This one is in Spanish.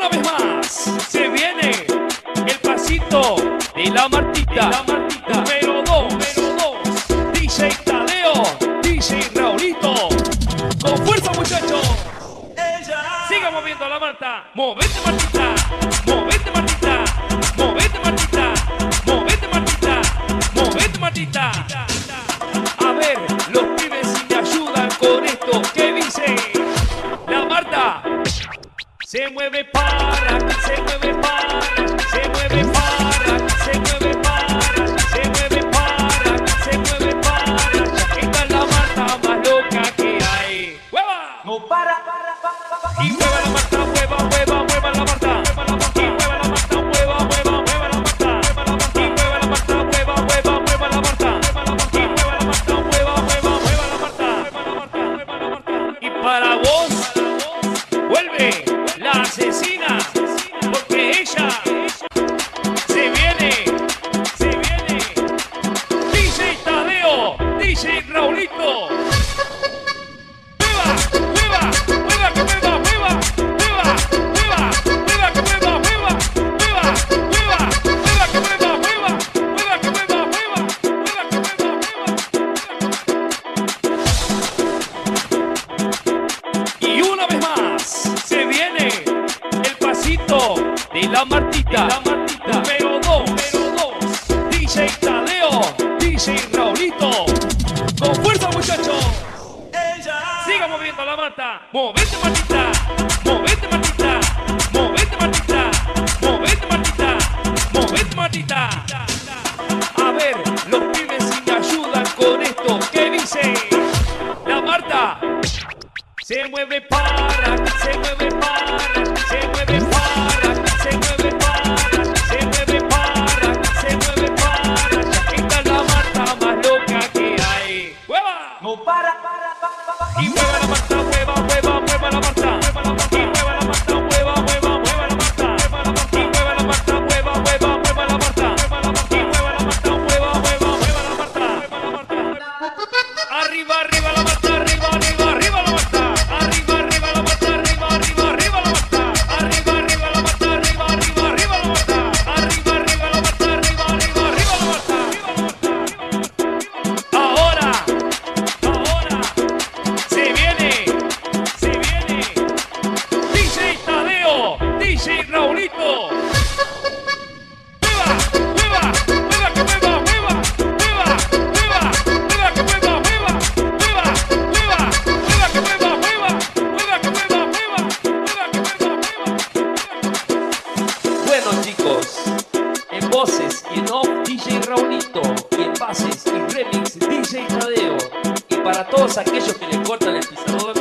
una vez más se viene el pasito de la Martita. Número 2, DJ Tadeo, DJ Raulito. Con fuerza, muchachos. Siga moviendo la Marta. Movete, Martita. Movete, Martita. Movete, Martita. Movete, Martita. Movete, Martita. A ver, los pibes si me ayudan con esto. ¿Qué dice? La Marta se mueve para, se mueve para, se mueve para, se mueve para, se mueve para, se mueve para. Esta es la Marta más loca que hay. ¡Hueva! No para. Y mueva la Marta, mueva, mueva, mueva la Marta. Y mueva la Marta, mueva, mueva, mueva la Marta. Y mueva la Marta, mueva, mueva, mueva la Marta. Y mueva la Marta, mueva, mueva, mueva la Marta. Y para vos vuelve la asesina, porque ella se viene. DJ Tadeo, DJ Raulito. Y una vez más se viene el pasito de la Martita. Número 2, DJ Tadeo, DJ Raulito. Con fuerza, muchachos. Siga moviendo la Marta. Movete, Martita. Movete, Martita. Movete, Martita. Movete, Martita. Movete, Martita. A ver, los pibes si me ayudan con esto. ¿Qué dice? La Marta se mueve para, se mueve para, se mueve para, se mueve para, se mueve para, se mueve para. Esta es la Marta más loca que hay. ¡Hueva! No para. Y mueva la Marta, mueva, mueva, mueva la Marta. Y mueva la Marta, mueva, mueva, mueva la Marta. Y mueva la Marta, mueva, mueva, mueva la Marta. Y mueva la Marta, mueva, mueva, mueva la Marta. Arriba, arriba la Marta, arriba, arriba, arriba la Marta. Arriba, arriba la Marta, arriba, arriba, arriba la Marta. Arriba, arriba la Marta, arriba, arriba, arriba la Marta. Arriba, arriba la Marta, arriba, arriba, arriba la Marta. Ahora se viene DJ Tadeo, DJ Raulito. Bueno, chicos, en voces y en off DJ Raulito, y en bases y remix DJ Tadeo. Y para todos aquellos que le cortan el pisador